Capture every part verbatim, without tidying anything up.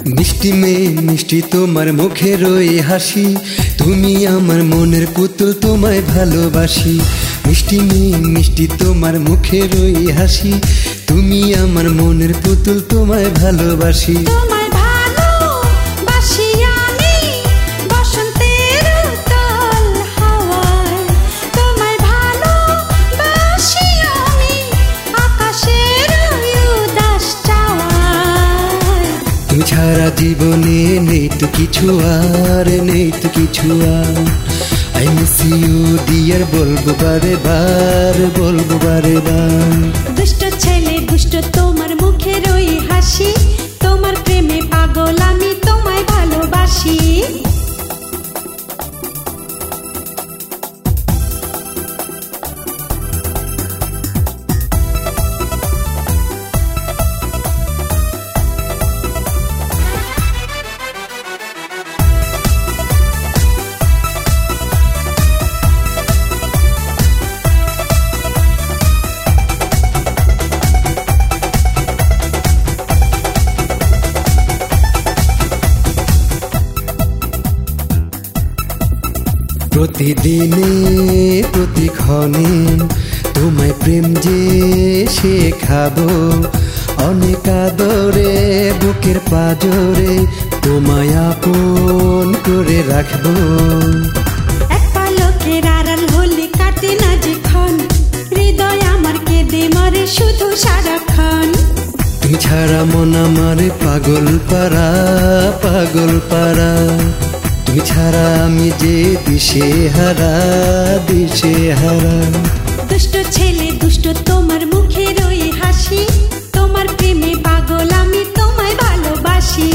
মিষ্টি মেয়ে মিষ্টি তোমার মুখের ওই হাসি, তুমি আমার মনের পুতুল তোমায় ভালোবাসি। মিষ্টি মেয়ে মিষ্টি তোমার মুখের ওই হাসি, তুমি আমার মনের পুতুল তোমায় ভালোবাসি। তুমি ছাড়া জীবনে নেই তো কিছু আর, নেই তো কিছু আর। আই মিস ইউ ডিয়ার, বলবো বারে বার, বলবো বারে বার। দুষ্ট ছেলে দুষ্ট তোমার মুখের ওই হাসি, তোমার প্রেমে পাগল আমি তোমায় ভালোবাসি। প্রতিদিনে প্রতিক্ষণে তোমায় প্রেম যে শেখাবো, অনেক আদরে বুকের পাজরে তোমায় আপন করে রাখবো। এক পালকের আড়াল হলে কাটে না যেক্ষণ, হৃদয় আমার কেঁদে মরে শুধু সারাক্ষণ। তুমি ছাড়া মন আমার পাগল পারা, পাগল পারা। তুমি ছাড়া আমি যে দিশে হারা, দিশে হারা। দুষ্ট ছেলে দুষ্ট তোমার মুখের ওই হাসি, তোমার প্রেমে পাগল আমি তোমায় ভালোবাসি।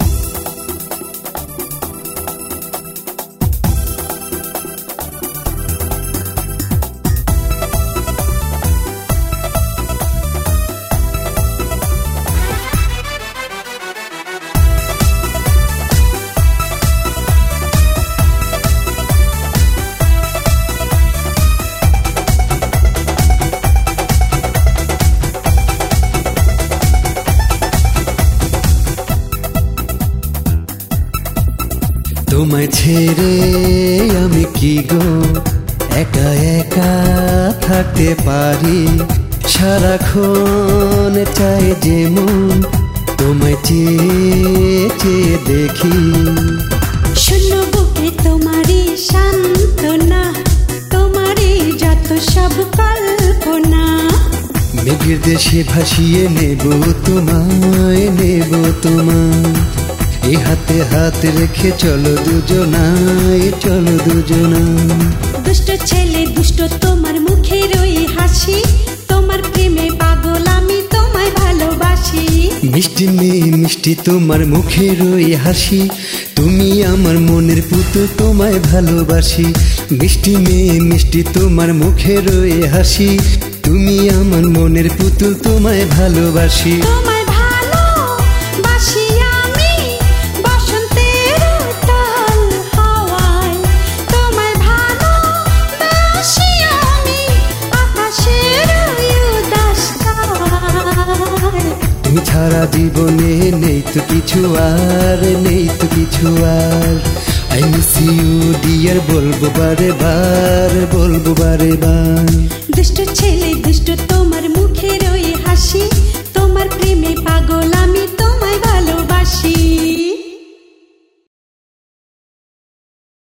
তোমায় ছেড়ে আমি কি গো একা একা থাকতে পারি, সারাক্ষণ চাই যেমন তোমায় চেয়ে চেয়ে দেখি। শূন্য বুকে তোমারই সান্ত্বনা, তোমারই যত সব কল্পনা। মেঘের দেশে ভাসিয়ে নেব তোমায়, নেব তোমায়। এই হাতে হাত রেখে চলো দুজনায়, চলো দুজনায়। দুষ্ট ছেলে দুষ্ট তোমার মুখের ওই হাসি, তোমার প্রেমে পাগল আমি তোমায় ভালোবাসি। মিষ্টি মেয়ে মিষ্টি তোমার মুখের ওই হাসি, তুমি আমার মনের পুতুল তোমায় ভালোবাসি। মিষ্টি মেয়ে মিষ্টি তোমার মুখের ওই হাসি, তুমি আমার মনের পুতুল তোমায় ভালোবাসি। তোমায় ভালোবাসি আমি বসন্তের উত্তাল হাওয়ায়, তোমায় ভালোবাসি আমি আকাশের উদাস তারায়। তুমি ছাড়া জীবনে নেই তো কিছু আর, নেই তো কিছু আর। আই মিস ইউ ডিয়ার, বলবো বারে বার, বলবো বারে বার। দুষ্ট ছেলে দুষ্ট